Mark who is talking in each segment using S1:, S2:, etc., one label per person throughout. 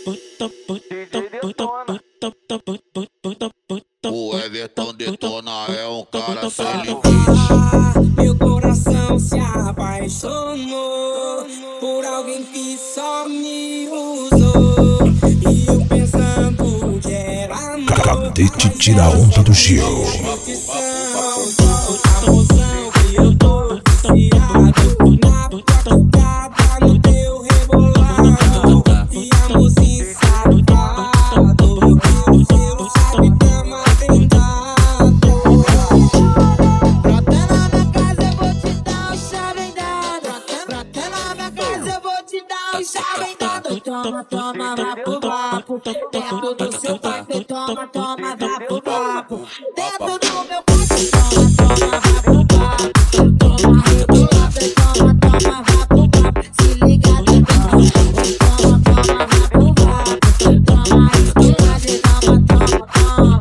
S1: O Everton Detona é um cara feliz.
S2: Meu coração se apaixonou por alguém que só me usou. E eu pensando que era amor.
S3: Cadete tira a onda do Gil.
S2: A emoção que eu tô viciado na tocada no teu rebolado. E amor safado, o seu sabe cama tentado. Brota na minha casa, eu vou te dar um chave dado. Brota na minha casa, eu vou te dar um chave dado. Toma, toma, vapo, vapo. Dentro do seu quarto, toma, toma, vapo, vapo. Dentro do meu quarto, toma, toma, vapo, vapo. Toma, rebolada, toma, toma, vapo, vapo. Se liga, toma, toma, vapo, vapo. Toma, rebolada, toma, toma, toma.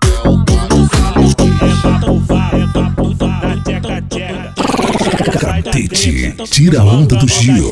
S3: Cadete tira a onda do Gil.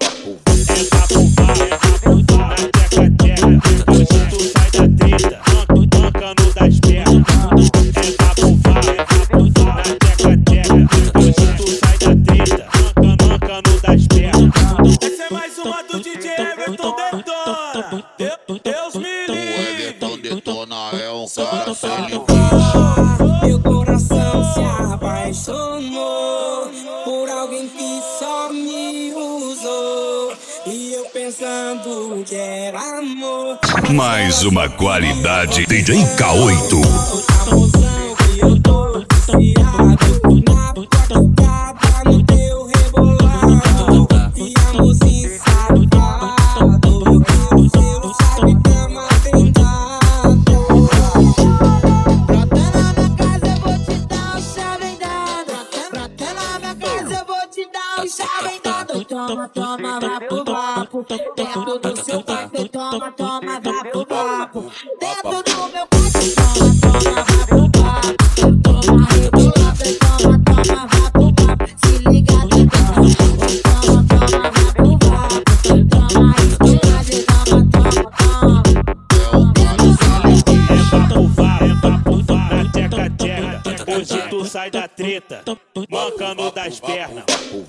S4: Essa é mais uma do DJ Everton Detona. Deus me
S1: O
S4: livre.
S1: Everton Detona é um cara feliz.
S2: Meu coração se apaixonou por alguém que só me usou. E eu pensando que era amor.
S3: Mais uma qualidade DJ K8.
S2: A emoção que eu tô viciado na tocada no teu rebolado. E amor safado, o seu sabe cama tentado. Brota na minha casa, eu vou te dar um chave dado. Brota na minha casa, eu vou te dar um chave dado. Toma, toma, vapo, vapo. Dentro do seu quarto, toma, toma, vapo, vapo. Dentro do meu quarto, toma, toma, vapo, vapo. Toma, rebolada, toma, toma, vapo, vapo. Se liga, toma, toma, vapo, vapo. Toma, rebolada, toma, toma, toma.
S4: Hoje tu sai da treta, mancando das pernas.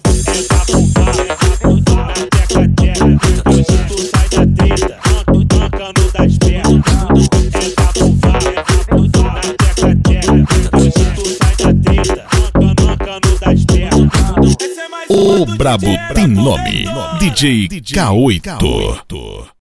S4: Hoje tu sai da treta, mancando das pernas. Hoje tu sai da treta, mancando das pernas.
S3: O brabo tem nome, DJ K8.